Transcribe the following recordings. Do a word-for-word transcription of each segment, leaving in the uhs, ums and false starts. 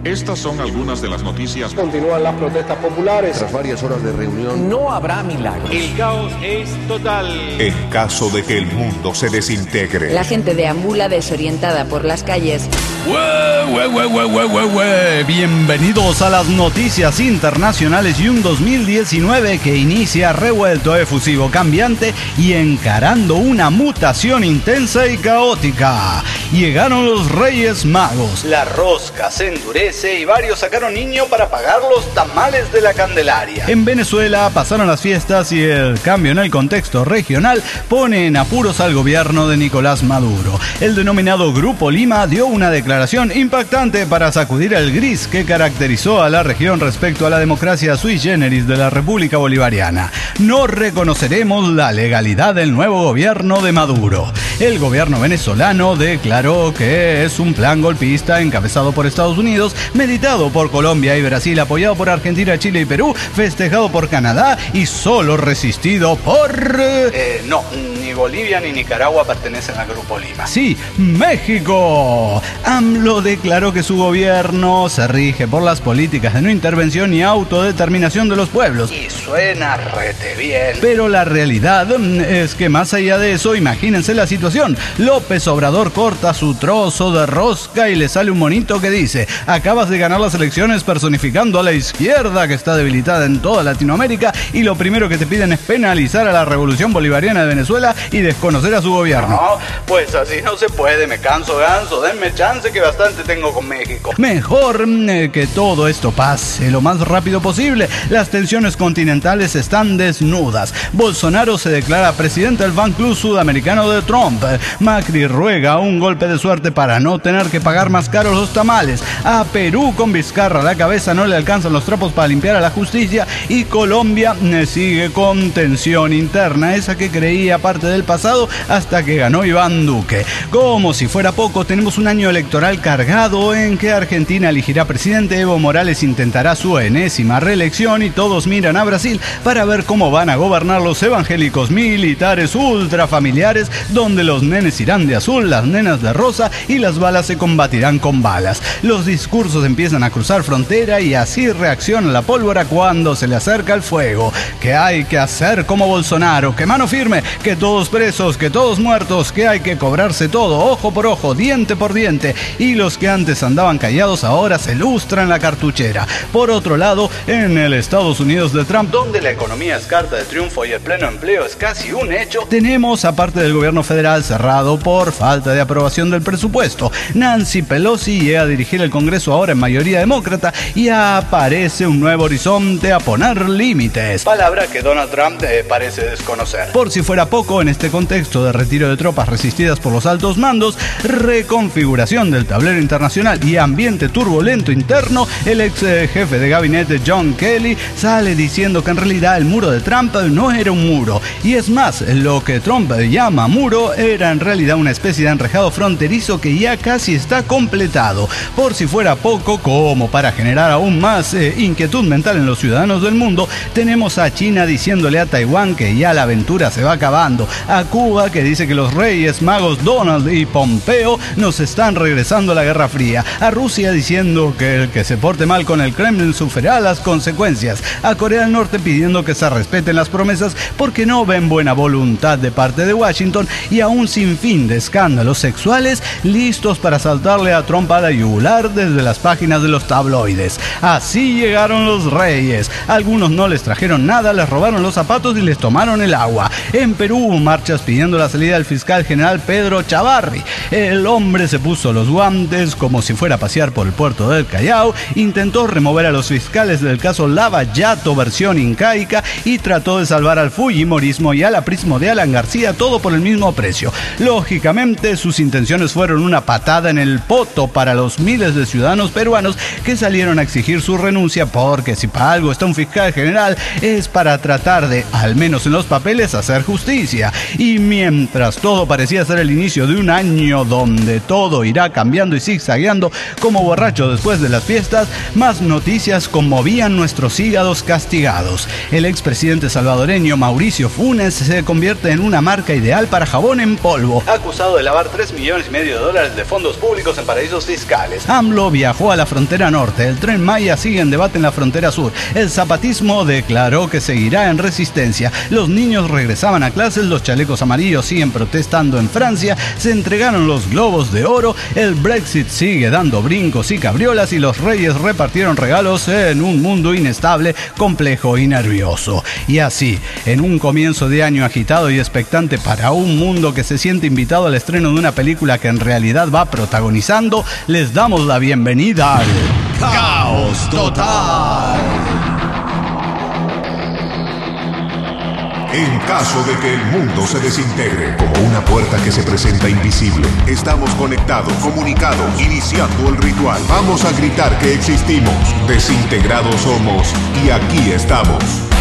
Estas son algunas de las noticias. Continúan las protestas populares. Tras varias horas de reunión, no habrá milagros. El caos es total. En caso de que el mundo se desintegre. La gente deambula desorientada por las calles. ¡Ue, ue, ue, ue, ue, ue, ue! Bienvenidos a las noticias internacionales y un dos mil diecinueve que inicia revuelto, efusivo, cambiante y encarando una mutación intensa y caótica. Llegaron los Reyes Magos. La rosca se endurece y varios sacaron niño para pagar los tamales de la Candelaria. En Venezuela pasaron las fiestas y el cambio en el contexto regional pone en apuros al gobierno de Nicolás Maduro. El denominado Grupo Lima dio una declaración impactante para sacudir el gris que caracterizó a la región respecto a la democracia sui generis de la República Bolivariana. No reconoceremos la legalidad del nuevo gobierno de Maduro. El gobierno venezolano declaró que es un plan golpista encabezado por Estados Unidos, meditado por Colombia y Brasil, apoyado por Argentina, Chile y Perú, festejado por Canadá y solo resistido por... Eh, no, ni Bolivia ni Nicaragua pertenecen al Grupo Lima. Sí, México. AMLO declaró que su gobierno se rige por las políticas de no intervención y autodeterminación de los pueblos. Y suena rete bien. Pero la realidad es que más allá de eso, imagínense la situación. López Obrador corta su trozo de rosca y le sale un monito que dice: acabas de ganar las elecciones personificando a la izquierda que está debilitada en toda Latinoamérica y lo primero que te piden es penalizar a la revolución bolivariana de Venezuela y desconocer a su gobierno. No, pues así no se puede, me canso ganso, denme chance que bastante tengo con México. Mejor eh, que todo esto pase lo más rápido posible. Las tensiones continentales están desnudas. Bolsonaro se declara presidente del fan club sudamericano de Trump. Macri ruega un golpe de suerte para no tener que pagar más caros los tamales. A Perú con Vizcarra a la cabeza no le alcanzan los trapos para limpiar a la justicia y Colombia sigue con tensión interna, esa que creía parte del pasado hasta que ganó Iván Duque. Como si fuera poco, tenemos un año electoral cargado en que Argentina elegirá presidente, Evo Morales intentará su enésima reelección y todos miran a Brasil para ver cómo van a gobernar los evangélicos militares ultrafamiliares, donde los nenes irán de azul, las nenas de rosa y las balas se combatirán con balas. Los discursos empiezan a cruzar frontera y así reacciona la pólvora cuando se le acerca el fuego. ¿Qué hay que hacer como Bolsonaro? Que mano firme, que todos presos, que todos muertos, que hay que cobrarse todo, ojo por ojo, diente por diente, y los que antes andaban callados ahora se lustran la cartuchera. Por otro lado, en el Estados Unidos de Trump, donde la economía es carta de triunfo y el pleno empleo es casi un hecho, tenemos, aparte del gobierno federal cerrado por falta de aprobación del presupuesto, Nancy Pelosi llega a dirigir el Congreso ahora en mayoría demócrata y aparece un nuevo horizonte a poner límites, palabra que Donald Trump eh, parece desconocer. Por si fuera poco, en este contexto de retiro de tropas resistidas por los altos mandos, reconfiguración del tablero internacional y ambiente turbulento interno, el ex eh, jefe de gabinete John Kelly sale diciendo que en realidad el muro de Trump no era un muro, y es más, lo que Trump llama muro era en realidad una especie de enrejado fronterizo que ya casi está completado. Por si fuera poco, como para generar aún más eh, inquietud mental en los ciudadanos del mundo, tenemos a China diciéndole a Taiwán que ya la aventura se va acabando, a Cuba que dice que los Reyes Magos Donald y Pompeo nos están regresando a la Guerra Fría, a Rusia diciendo que el que se porte mal con el Kremlin sufrirá las consecuencias, a Corea del Norte pidiendo que se respeten las promesas porque no ven buena voluntad de parte de Washington, y a un sinfín de escándalos sexuales listos para saltarle a Trump a la yugular desde las páginas de los tabloides. Así llegaron los reyes. Algunos no les trajeron nada, les robaron los zapatos y les tomaron el agua. En Perú hubo marchas pidiendo la salida del fiscal general Pedro Chavarri. El hombre se puso los guantes como si fuera a pasear por el puerto del Callao, intentó remover a los fiscales del caso Lava Jato versión incaica y trató de salvar al fujimorismo y al aprismo de Alan García, todo por el mismo precio. Lógicamente, sus intenciones fueron una patada en el poto para los miles de ciudadanos peruanos que salieron a exigir su renuncia, porque si para algo está un fiscal general es para tratar de, al menos en los papeles, hacer justicia. Y mientras todo parecía ser el inicio de un año donde todo irá cambiando y zigzagueando como borracho después de las fiestas, más noticias conmovían nuestros hígados castigados. El expresidente salvadoreño Mauricio Funes se convierte en una marca ideal para jabón en polvo, acusado de lavar tres millones y medio de dólares de fondos públicos en paraísos fiscales. AMLO viajó a la frontera norte, el Tren Maya sigue en debate en la frontera sur, el zapatismo declaró que seguirá en resistencia, los niños regresaban a clases, los chalecos amarillos siguen protestando en Francia, se entregaron los globos de oro, el Brexit sigue dando brincos y cabriolas y los reyes repartieron regalos en un mundo inestable, complejo y nervioso. Y así, en un comienzo de año agitado y expectante para un mundo que se siente invitado al estreno de una película que en realidad va protagonizando, les damos la bienvenida al Caos Total. En caso de que el mundo se desintegre, como una puerta que se presenta invisible, estamos conectados, comunicados, iniciando el ritual. Vamos a gritar que existimos, desintegrados somos y aquí estamos.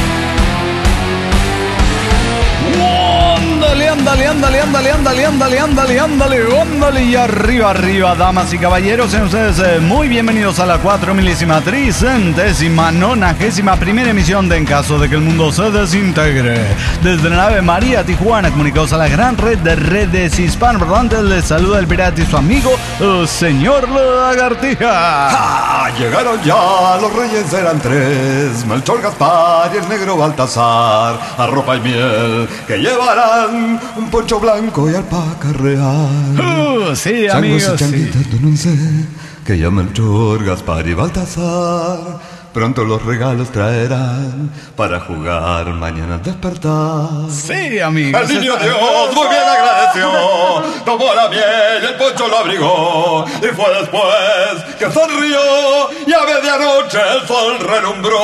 Ándale, ándale, ándale, ándale, ándale, ándale, ándale, ándale, ándale, y arriba, arriba, damas y caballeros, sean ustedes eh, muy bienvenidos a la cuatro milésima, tricentésima, nonagésima primera emisión de En Caso de que el Mundo se Desintegre. Desde la nave María Tijuana, comunicados a la gran red de redes hispanoparlantes, les saluda el pirata y su amigo, el señor Lagartija. ¡Ja! Llegaron ya, los reyes eran tres, Melchor, Gaspar y el negro Baltasar, arropa y miel, que llevarán un poncho blanco y alpaca real. Uh, sí, amigos, sí. Que ya Melchor, Gaspar y Baltasar pronto los regalos traerán para jugar mañana al despertar. Sí, amigos. El niño Dios muy bien agradeció, tomó la miel y el poncho lo abrigó, y fue después que sonrió y a medianoche el sol relumbró.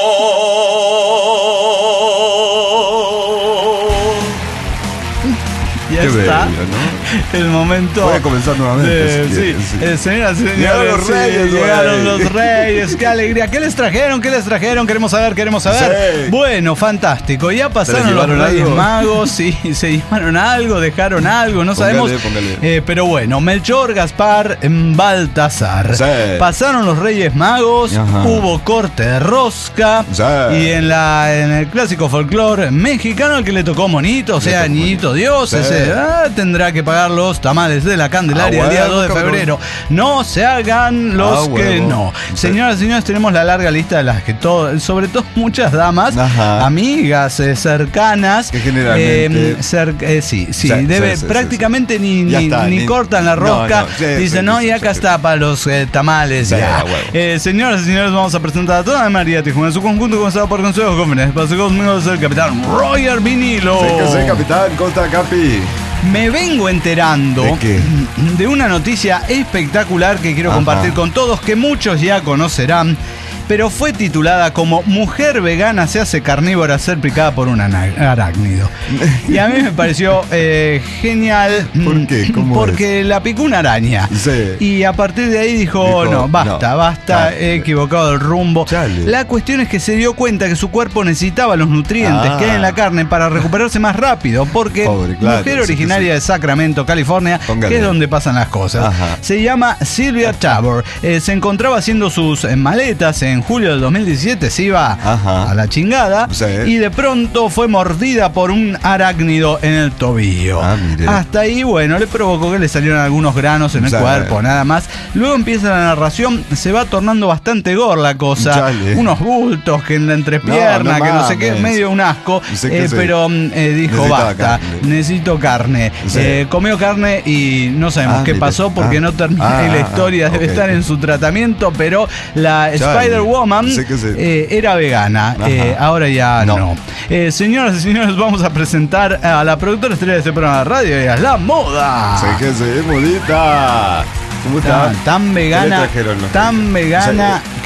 Ya Qué está, bello, ¿no? El momento. Voy a comenzar nuevamente. De, si sí, quieres, sí. Eh, señoras y señores, Llegaron los sí, reyes, llegaron güey. los reyes, qué alegría. ¿Qué les trajeron? ¿Qué les trajeron? Queremos saber, queremos saber. Sí. Bueno, fantástico. Ya pasaron los Reyes algo? Magos, sí, se llevaron algo, dejaron algo, no Póngale, sabemos. póngale. Eh, pero bueno, Melchor, Gaspar, Baltasar. Sí. Pasaron los Reyes Magos, Ajá. hubo corte de rosca. Sí. Y en la en el clásico folclore mexicano, el que le tocó monito, o sea, tocó niñito Dios, Sí. ese ah, tendrá que pagar los tamales de la Candelaria Ah, el día bueno, dos de cabrón. febrero. No se hagan los Ah, que huevo. no. Sí. Señoras y señores, tenemos la larga lista de las que todo, sobre todo muchas damas, Ajá. amigas eh, cercanas, Que generalmente- eh, cer- eh, sí, sí, Sí, debe sí, sí, prácticamente sí, ni, Ya ni, está, ni ni- cortan la no, rosca. no, sí, Dicen, sí, no, sí, y sí, acá sí. está para los eh, tamales Sí, ya. a huevo. Eh, señoras y señores, vamos a presentar a toda la María Tijuana en su conjunto, comenzado por Consejo Jóvenes. Paso conmigo es el capitán Roger Vinilo. Sí que sí, capitán, Costa Capi. Me vengo enterando ¿De qué? de una noticia espectacular que quiero Ajá. compartir con todos, que muchos ya conocerán, pero fue titulada como Mujer vegana se hace carnívora al ser picada por un ana- arácnido. Y a mí me pareció eh, genial. ¿Por mm, qué? ¿Cómo Porque la picó una araña. Sí. Y a partir de ahí dijo, Dijo, no, basta, no, basta, no. he equivocado el rumbo. Chale. La cuestión es que se dio cuenta que su cuerpo necesitaba los nutrientes Ah. que hay en la carne para recuperarse más rápido, porque Pobre, claro, mujer sí que originaria sí. de Sacramento, California, Póngale. que es donde pasan las cosas. Ajá. Se llama Sylvia Tabor. Eh, se encontraba haciendo sus eh, maletas en julio del dos mil diecisiete, se iba Ajá. a la chingada, Sí. y de pronto fue mordida por un arácnido en el tobillo. Ah, mire. Hasta ahí, bueno, le provocó que le salieron algunos granos en el Sí. cuerpo, nada más. Luego empieza la narración, se va tornando bastante gore la cosa. Chale. Unos bultos que en la entrepierna, No, no que no sé qué, mames. medio un asco. Sí que eh, sí. pero mm, eh, dijo, Necesitaba basta, carne. necesito carne. Sí. Eh, comió carne y no sabemos Ah, qué mire. pasó porque Ah. no termina Ah, la ah, historia, ah, debe ok. estar en su tratamiento, pero la Chale. Spider-Woman Sí que sí. eh, era vegana, Ajá. eh, ahora ya no. No. Eh, señoras y señores, vamos a presentar a la productora estrella de este programa de radio, ella es La Moda. Sí que sí, modita. ¿Cómo está? Tan, tan ¿Qué le vegana, trajeron los tan reyes? vegana Sí.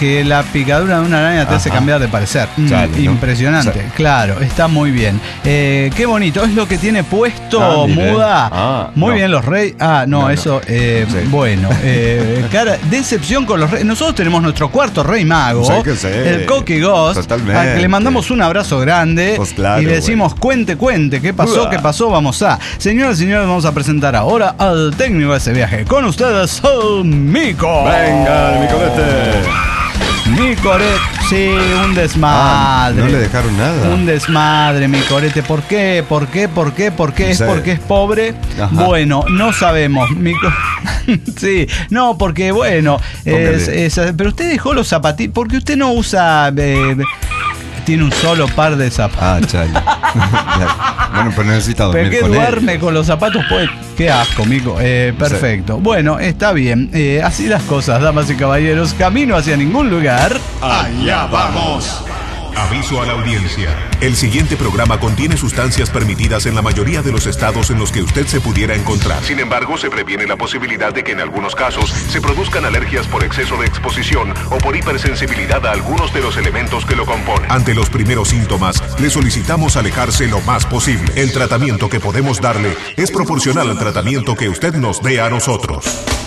que la picadura de una araña te Ajá. hace cambiar de parecer. Chale, mm, impresionante, ¿no? Claro, está muy bien. Eh, qué bonito, es lo que tiene puesto ah, Muda. Ah, muy no. bien los reyes. Ah, no, no eso, no. Eh, sí. bueno. Eh, cara, decepción con los reyes. Nosotros tenemos nuestro cuarto rey mago, sí, que sí. el Coqui Ghost, Totalmente. al que le mandamos un abrazo grande pues claro, y le decimos, bueno. cuente, cuente, ¿qué pasó? Uah. ¿Qué pasó? Vamos a. Señoras y señores, vamos a presentar ahora al técnico de ese viaje. Con ustedes, el Mico. Venga, el Micorete. Micorete, sí, un desmadre. Ah, no le dejaron nada. Un desmadre, Micorete. ¿Por qué? ¿Por qué? ¿Por qué? ¿Por qué? ¿Es sí. porque es pobre? Ajá. Bueno, no sabemos. Mico... sí, no, porque bueno, es, es, pero usted dejó los zapatitos, porque usted no usa... Eh, tiene un solo par de zapatos. Ah, chale. Bueno, pero necesita dormir con él. ¿Pero qué duerme con los zapatos? Pues, qué asco, Mico. Eh, perfecto. Sí. Bueno, está bien. Eh, así las cosas, damas y caballeros. Camino hacia ningún lugar. Allá vamos. Aviso a la audiencia. El siguiente programa contiene sustancias permitidas en la mayoría de los estados en los que usted se pudiera encontrar. Sin embargo, se previene la posibilidad de que en algunos casos se produzcan alergias por exceso de exposición o por hipersensibilidad a algunos de los elementos que lo componen. Ante los primeros síntomas, le solicitamos alejarse lo más posible. El tratamiento que podemos darle es proporcional al tratamiento que usted nos dé a nosotros.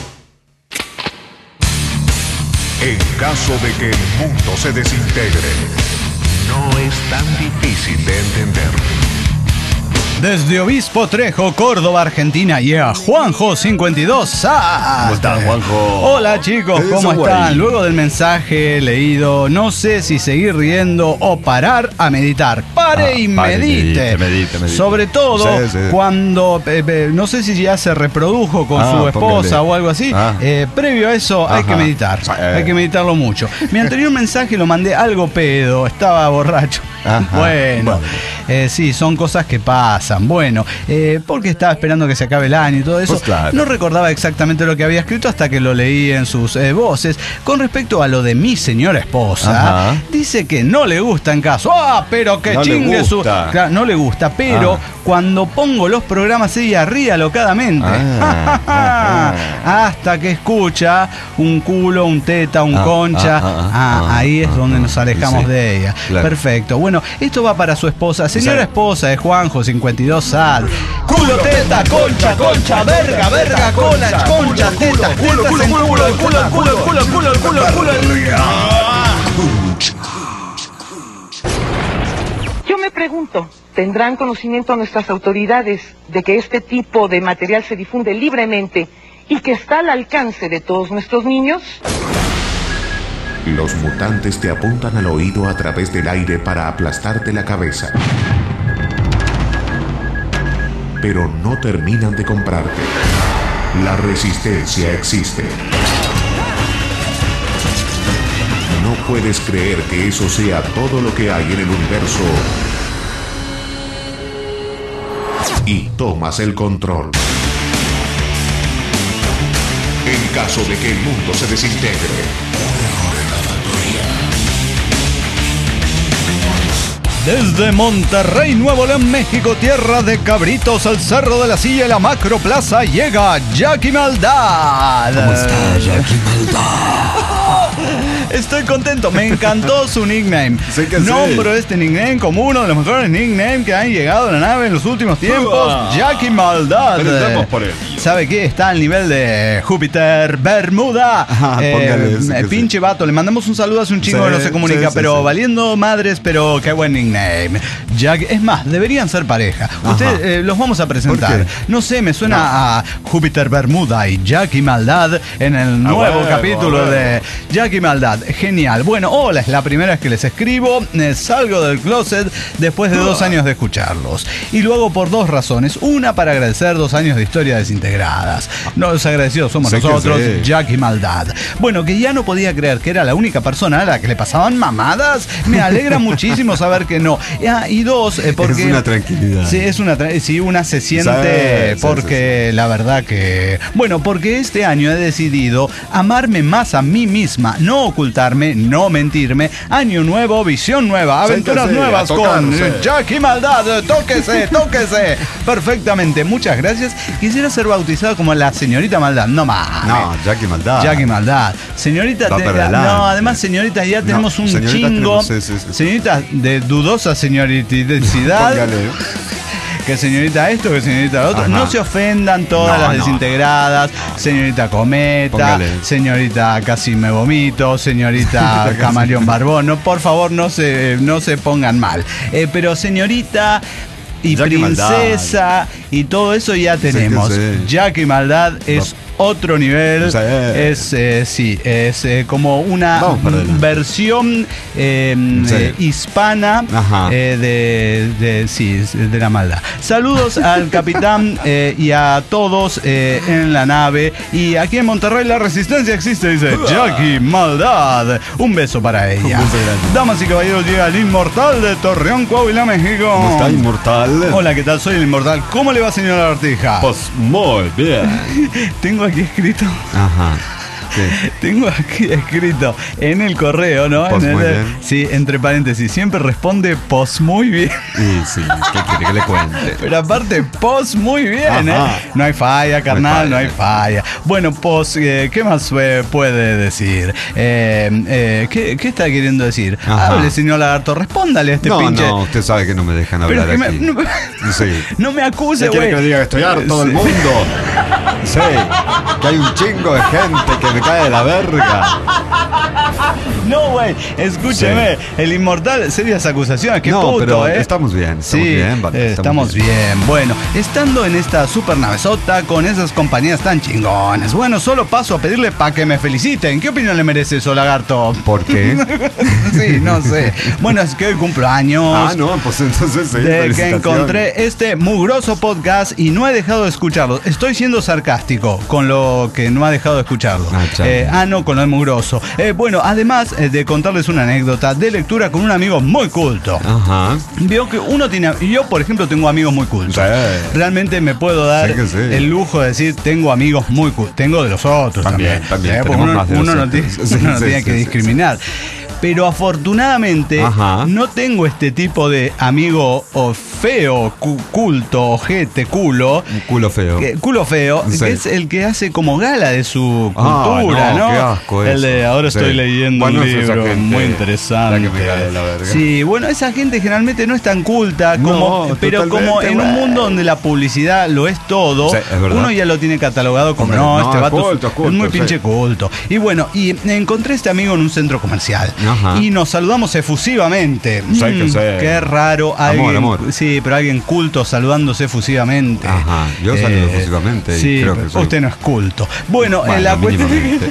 En caso de que el mundo se desintegre, no es tan difícil de entender. Desde Obispo Trejo, Córdoba, Argentina, y yeah, a Juanjo cincuenta y dos. ¡Ah! ¿Cómo estás, Juanjo? Hola, chicos, ¿cómo están? Güey? Luego del mensaje leído, no sé si seguir riendo o parar a meditar. Pare ah, y pare, medite. Medite, medite, medite. Sobre todo sí, sí. cuando, eh, eh, no sé si ya se reprodujo con ah, su esposa póngale. o algo así. Ah. Eh, previo a eso, Ajá. hay que meditar. Eh. Hay que meditarlo mucho. Mi anterior mensaje lo mandé algo pedo, estaba borracho. Ajá. Bueno, bueno. Eh, sí, son cosas que pasan. Bueno, eh, porque estaba esperando que se acabe el año y todo eso. Pues claro. No recordaba exactamente lo que había escrito hasta que lo leí en sus eh, voces. Con respecto a lo de mi señora esposa, Ajá. dice que no le gusta en caso. ¡Ah, pero que no chingue su! Claro, no le gusta, pero ah. cuando pongo los programas ella ríe alocadamente. Ah, ah, ah. Hasta que escucha un culo, un teta, un ah, concha. Ah, ah, ah, ah, ahí es ah, donde nos alejamos sí, de ella. Claro. Perfecto. Bueno, esto va para su esposa. Señora esposa de Juanjo, cincuenta y dos Sad. Culo, teta, concha, concha, verga, verga, cola, concha, teta, culo, culo, culo, culo, culo, culo, culo, culo, culo, culo. Yo me pregunto, ¿tendrán conocimiento nuestras autoridades de que este tipo de material se difunde libremente y que está al alcance de todos nuestros niños? Los mutantes te apuntan al oído a través del aire para aplastarte la cabeza. Pero no terminan de comprarte. La resistencia existe. No puedes creer que eso sea todo lo que hay en el universo. Y tomas el control. En caso de que el mundo se desintegre. Desde Monterrey, Nuevo León, México, tierra de cabritos, al Cerro de la Silla y la Macro Plaza, llega Jackie Maldad. ¿Cómo está Jackie Maldad? Estoy contento, me encantó su nickname. Sí que Nombro sí. este nickname como uno de los mejores nicknames que han llegado a la nave en los últimos tiempos. Uh, Jackie Maldad. Por él. ¿Sabe qué? Está al nivel de Júpiter Bermuda. Ajá, eh, eso, eh, pinche sí. vato, le mandamos un saludo hace un chingo sí, que no se comunica, sí, pero sí. valiendo madres, pero qué buen nickname. Jack, es más, deberían ser pareja. Ustedes eh, los vamos a presentar. No sé, me suena no. a Júpiter Bermuda y Jackie Maldad en el nuevo huevo, capítulo de Jackie Maldad. Genial. Bueno, hola, es la primera vez que les escribo. Eh, salgo del closet después de dos años de escucharlos. Y lo hago por dos razones. Una, para agradecer dos años de historia desintegradas. Los agradecidos somos sé nosotros, sí. Jackie Maldad. Bueno, que ya no podía creer que era la única persona a la que le pasaban mamadas. Me alegra muchísimo saber que no. Ah, y dos, eh, porque... Es una tranquilidad. Sí, es una tra- sí, una se siente sí, porque sí, sí. la verdad que... Bueno, porque este año he decidido amarme más a mí misma, no ocultar ocultarme, no mentirme. Año nuevo, visión nueva, aventuras Siéntese, nuevas a con tocarse. Jackie Maldad. Tóquese, tóquese. Perfectamente, muchas gracias. Quisiera ser bautizado como la señorita Maldad. No más. No, Jackie Maldad. Jackie Maldad. Señorita, Va te- para adelante. no, además, señorita, ya No, tenemos un señorita chingo. tenemos, sí, sí, sí. Señorita de dudosa señoriticidad. Póngale. Que señorita esto, que señorita lo otro. Ajá. No se ofendan todas No, las no. desintegradas. Señorita Cometa, Póngale. señorita Casi Me Vomito, señorita Camaleón Barbón. No, por favor, no se, no se pongan mal. Eh, pero señorita y Jackie princesa y todo eso ya tenemos. Sí, sí. Jackie Maldad es otro nivel. Sí. Es, eh, sí, es eh, como una Vamos para adelante. versión eh, Sí. eh, hispana Ajá. eh, de, de, sí, de la maldad. Saludos al capitán eh, y a todos eh, en la nave. Y aquí en Monterrey la resistencia existe, dice Jackie Maldad. Un beso para ella. Un beso grande. Damas y caballeros, llega el inmortal de Torreón, Coahuila, México. ¿Cómo está, inmortal? Hola, ¿qué tal? Soy el inmortal. ¿Cómo le va, señora Artija? Pues muy bien. Tengo aquí escrito. Ajá. Sí. Tengo aquí escrito en el correo, ¿no? Pos En el- muy bien. Sí, entre paréntesis. Siempre responde pos muy bien. Y sí, ¿qué quiere que le cuente? Pero aparte, pos muy bien, Ajá. ¿eh? No hay falla, carnal, no hay falla. falla. Bueno, pos, eh, ¿qué más eh, puede decir? Eh, eh, ¿qué, ¿Qué está queriendo decir? Ajá. Hable, señor Lagarto, respóndale a este No, pinche. no, usted sabe que no me dejan Pero hablar que me- aquí. no, Sí. no me acuse, ¿Qué quiere güey. que le diga? Que estoy harto del Sí. mundo. Sí, que hay un chingo de gente que me cae de la verga. No, güey, escúcheme, el inmortal, serias acusaciones, qué no, puto, pero ¿eh? estamos bien, estamos Sí, bien, vale, eh, estamos bien. Bueno, estando en esta super navezota con esas compañías tan chingones, bueno, solo paso a pedirle para que me feliciten. ¿Qué opinión le merece eso, Lagarto? ¿Por qué? Sí, no sé. Bueno, es que hoy cumplo años. Ah, no, pues entonces sí, De que felicitaciones. encontré este mugroso podcast y no he dejado de escucharlo. Estoy siendo sarcástico con lo que no ha dejado de escucharlo. Ah, chale. Eh, ah, no, con lo de mugroso. Eh, bueno, además eh, de contarles una anécdota de lectura con un amigo muy culto. Ajá. Veo que uno tiene. Yo, por ejemplo, tengo amigos muy cultos. Sí. Realmente me puedo dar Sí que sí. el lujo de decir tengo amigos muy cultos. Tengo de los otros también. También, también, ¿Eh? Porque tenemos uno, más de uno no nosotros. tiene, Sí, uno no sí, tiene sí, que sí, discriminar. Pero afortunadamente Ajá. no tengo este tipo de amigo o feo, cu- culto, ojete, culo. Un culo feo. Que- culo feo, Sí. que es el que hace como gala de su Ah, cultura, no, ¿no? qué asco El de eso. ahora Sí. estoy leyendo Bueno, un es esa libro gente muy la interesante. que me cae de la verga. Sí, bueno, esa gente generalmente no es tan culta, como, No, pero como totalmente, en un güey. mundo donde la publicidad lo es todo, Sí, es verdad. uno ya lo tiene catalogado como Hombre, no, no, este es vato es- culto, es culto, es muy sí. pinche culto. Y bueno, y encontré a este amigo en un centro comercial Ajá. y nos saludamos efusivamente. Sí, que Mm, sí. Qué raro, Amor, alguien, amor. sí, pero alguien culto saludándose efusivamente. Ajá, yo saludo efusivamente y Sí, creo que pero soy- usted no es culto. Bueno, Bueno, eh, la cuestión mínimamente.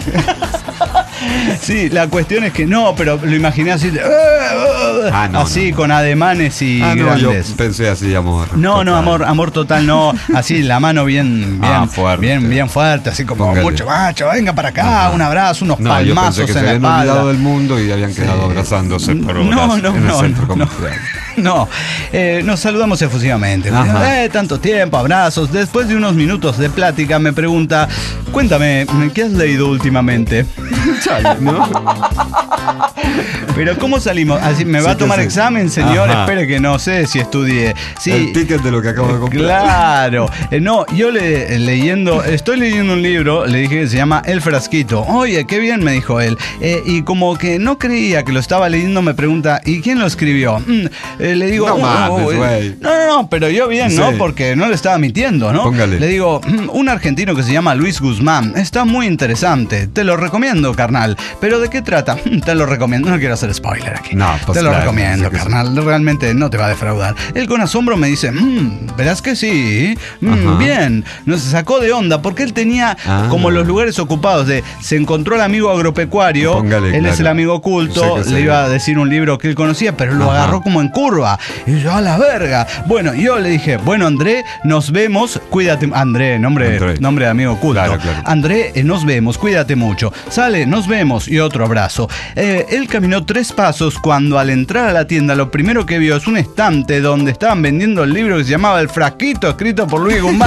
Sí, la cuestión es que no, pero lo imaginé así, de, Ah, no, así no. con ademanes y Ah, no, yo grandes. pensé así, amor. No, no, Total. amor, amor total, no. Así, la mano bien, bien, Ah, fuerte. bien, bien fuerte, así como Póngale. mucho macho, venga para acá, un abrazo, unos No, yo palmazos pensé que se en la habían espalda. olvidado del mundo y habían quedado abrazándose por No, horas no, en el no, centro no, comercial. No, eh, nos saludamos efusivamente. Ajá. Eh, tanto tiempo, abrazos. Después de unos minutos de plática me pregunta, cuéntame, ¿qué has leído últimamente? Chale, ¿no? Pero ¿cómo salimos? Así, ¿me va Sí a tomar que sí. examen, señor? Ajá. Espere que no sé si estudié. Sí. El ticket de lo que acabo de comprar. Claro. Eh, no, yo le, leyendo, estoy leyendo un libro, le dije que se llama El Frasquito. Oye, qué bien, me dijo él. Eh, y como que no creía que lo estaba leyendo, me pregunta, ¿y quién lo escribió? Mm, eh, le digo, No "Oh, mames, oh, eh". güey. No, no, no, pero yo bien, ¿no? Sí. Porque no le estaba mintiendo, ¿no? Póngale. Le digo, "Mm, un argentino que se llama Luis Guzmán. Está muy interesante. Te lo recomiendo, carnal. ¿Pero de qué trata? Mm, Te lo recomiendo. No quiero hacer spoiler aquí. No, pues te lo claro, recomiendo, sí que sí. carnal. Realmente no te va a defraudar. Él con asombro me dice, mmm, ¿verás que sí? Mm, Ajá. bien. Nos sacó de onda porque él tenía Ah. como los lugares ocupados de se encontró el amigo agropecuario, Póngale, él claro. es el amigo oculto, Sí que le sí. iba a decir un libro que él conocía, pero lo Ajá. agarró como en curva. Y yo, a la verga. Bueno, yo le dije, bueno, André, nos vemos, cuídate. André, nombre, André. nombre de amigo oculto. Claro, claro. André, eh, nos vemos, cuídate mucho. Sale, nos vemos y otro abrazo. Eh, él caminó tres pasos cuando al entrar a la tienda lo primero que vio es un estante donde estaban vendiendo el libro que se llamaba El Frasquito, escrito por Luis Guzmán.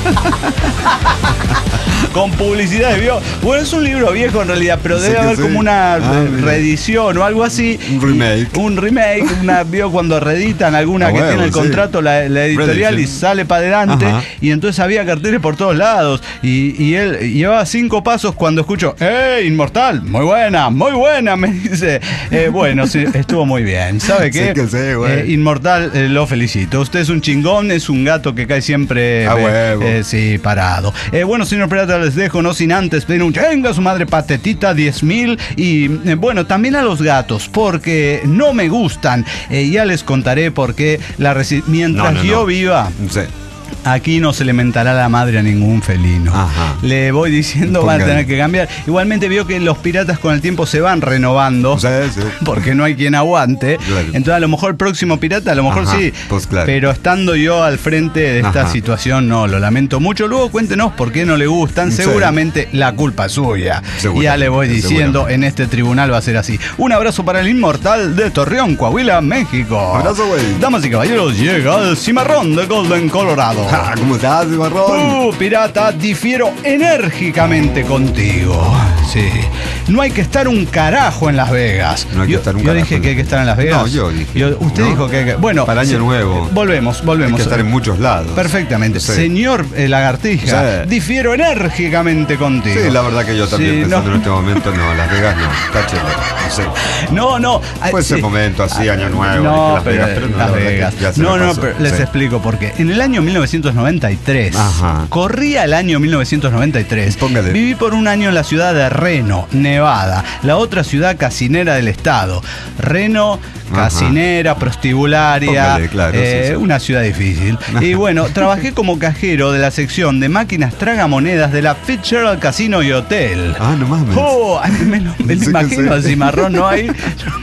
Con publicidad, ¿vio? Bueno, es un libro viejo en realidad, pero debe haber sí. como una ah, reedición o algo así. Un remake. Y, un remake, una, ¿vio? Cuando reeditan alguna ah, que bueno, tiene el sí. contrato, la, la editorial, y sale para adelante. Ajá. Y entonces había carteles por todos lados. Y, y él llevaba cinco pasos cuando escucho, ¡eh, Inmortal! Muy buena, muy buena, me dice. Eh, bueno, sí, estuvo muy bien. ¿Sabe qué? Sí que sé, güey. Eh, Inmortal, eh, lo felicito. Usted es un chingón, es un gato que cae siempre ah, eh, eh, sí, parado. Eh, bueno, señor Pirata, les dejo, no sin antes pedir un chenga su madre patetita diez mil y eh, bueno, también a los gatos porque no me gustan, eh, ya les contaré por qué la resi- mientras no, no, yo no. viva sí. Aquí no se le mentará la madre a ningún felino. Ajá. Le voy diciendo, van a tener que cambiar. Igualmente vio que los piratas con el tiempo se van renovando. Sí, sí. Porque no hay quien aguante. Claro. Entonces a lo mejor el próximo pirata, a lo mejor Ajá, sí. Pues claro. Pero estando yo al frente de esta Ajá. situación, no, lo lamento mucho. Luego cuéntenos por qué no le gustan. Sí. Seguramente la culpa es suya. Ya le voy diciendo, en este tribunal va a ser así. Un abrazo para el Inmortal de Torreón, Coahuila, México. Abrazo, güey. Damas y caballeros, llega el cimarrón de Golden, Colorado. Ah, ¿cómo estás, cimarrón? Uh, pirata, difiero enérgicamente contigo. Sí. No hay que estar un carajo en Las Vegas. No hay que yo, estar un yo carajo. dije que hay que estar en Las Vegas. No, yo dije. Yo, usted ¿no? dijo que hay que... Bueno. Para Año sí, Nuevo. Volvemos, volvemos. Hay que estar en muchos lados. Perfectamente. Sí. Señor eh, Lagartija, sí. difiero enérgicamente contigo. Sí, la verdad que yo también sí, pensando no. en este momento, no, Las Vegas no. Cáchelo. No sé. No, no. Fue ese sí. momento así, Año Nuevo. No, Las pero, Vegas, pero no, Las Vegas. No, no, pero les sí. explico por qué. En el año mil novecientos noventa y tres, Ajá. corría el año mil novecientos noventa y tres, Póngale. Viví por un año en la ciudad de Reno, Nevada, la otra ciudad casinera del estado. Reno, Ajá. casinera, prostibularia, Póngale, claro, eh, sí, sí. una ciudad difícil. Y bueno, trabajé como cajero de la sección de máquinas tragamonedas de la Fitzgerald Casino y Hotel. Ah, no mames. Oh, ay, me lo, me lo sí imagino al cimarrón, ¿no? Ahí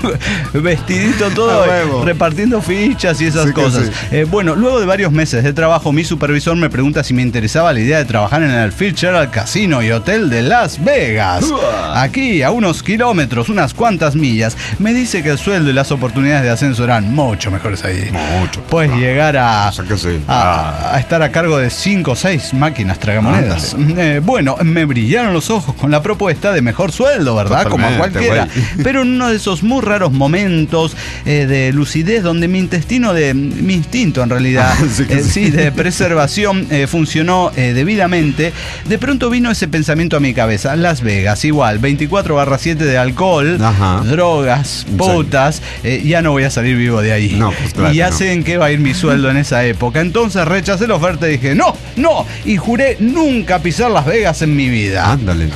vestidito todo, ah, repartiendo fichas y esas sí cosas. Sí. Eh, bueno, luego de varios meses de trabajo, mi supervisor me pregunta si me interesaba la idea de trabajar en el Fitzgerald Casino y Hotel de Las Vegas. Aquí, a unos kilómetros, unas cuantas millas, me dice que el sueldo y las oportunidades de ascenso eran mucho mejores ahí. Mucho. Puedes llegar a, o sea que sí. a, a estar a cargo de cinco o seis máquinas tragamonedas. Eh, bueno, me brillaron los ojos con la propuesta de mejor sueldo, ¿verdad? Totalmente, como a cualquiera. Güey. Pero en uno de esos muy raros momentos eh, de lucidez donde mi intestino, de mi instinto en realidad, sí, eh, sí. sí, de preservación eh, funcionó eh, debidamente, de pronto vino ese pensamiento a mi cabeza. Las Vegas, igual, veinticuatro barra siete de alcohol, Ajá. drogas, putas, eh, ya no voy a salir vivo de ahí. No, pues claro, y ya no. sé en qué va a ir mi sueldo en esa época. Entonces rechacé la oferta y dije, no, no, y juré nunca pisar Las Vegas en mi vida. Ándale.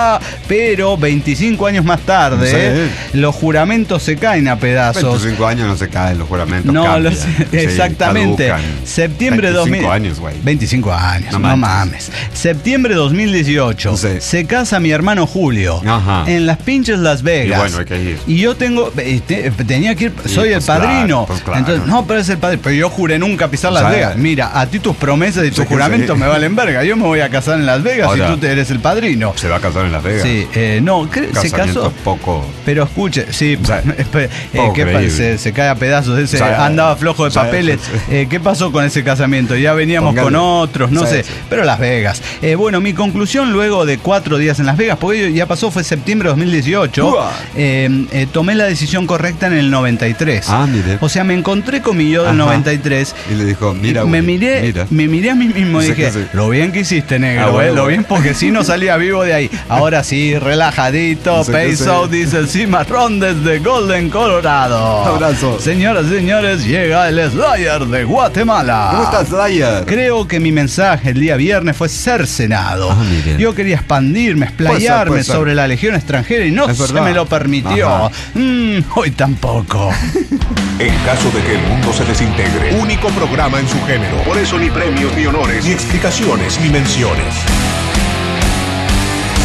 Pero veinticinco años más tarde, sí. los juramentos se caen a pedazos. veinticinco años no se caen los juramentos. No, los, exactamente. Sí, septiembre de dos mil. veinticinco años, güey. veinticinco años, no, no mames. Septiembre de dos mil dieciocho. Sí. Se casa mi hermano Julio. Ajá. En las pinches Las Vegas. Y bueno, hay que ir. Y yo tengo, te, tenía que ir, soy sí, el pues padrino. Claro, pues claro. Entonces, no, pero es el padrino. Pero yo juré nunca pisar Las o sea, Vegas. Mira, a ti tus promesas y tus juramentos sí. me valen verga. Yo me voy a casar en Las Vegas Ahora, y tú eres el padrino. ¿Se va a casar en Las Vegas? Sí, eh, no, se casó. Poco. Pero escuche, sí, o sea, eh, ¿qué se, se cae a pedazos. Ese, o sea, andaba flojo de papeles. Sí, sí. Eh, ¿Qué pasó con ese casamiento? Ya veníamos Póngale. con otros, no sí, sé. Sí. Pero Las Vegas. Eh, bueno, mi conclusión luego de cuatro días en Las Vegas, porque ya pasó, fue septiembre de dos mil dieciocho, eh, eh, tomé la decisión correcta en el noventa y tres. Ah, mire. O sea, me encontré con mi yo del Ajá. noventa y tres. Y le dijo, mira, me güey, miré, mira. me miré a mí mismo y sé dije, sí. lo bien que hiciste, negro, ah, bueno, eh, lo bien, porque si no salía vivo de ahí. Ahora sí, relajadito, peso, sí. dice el cimarrón desde Golden, Colorado. Abrazo. Señoras y señores, llega el Slayer de Guatemala. ¿Cómo estás, Slayer? Creo que mi mensaje el día viernes fue cercenado. Ah, yo quería expandirme, explayarme puede ser, puede ser. sobre la legión extranjera y no es se verdad. me lo permitió. Mm, hoy tampoco. En caso de que el mundo se desintegre, único programa en su género. Por eso ni premios, ni honores, ni explicaciones, ni menciones.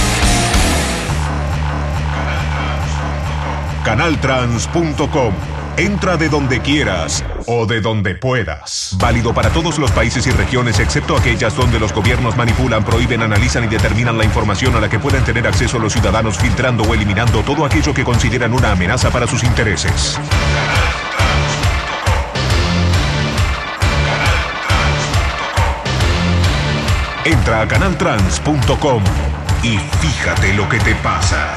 Canaltrans punto com Entra de donde quieras o de donde puedas. Válido para todos los países y regiones, excepto aquellas donde los gobiernos manipulan, prohíben, analizan y determinan la información a la que pueden tener acceso los ciudadanos, filtrando o eliminando todo aquello que consideran una amenaza para sus intereses. Entra a canal trans punto com y fíjate lo que te pasa.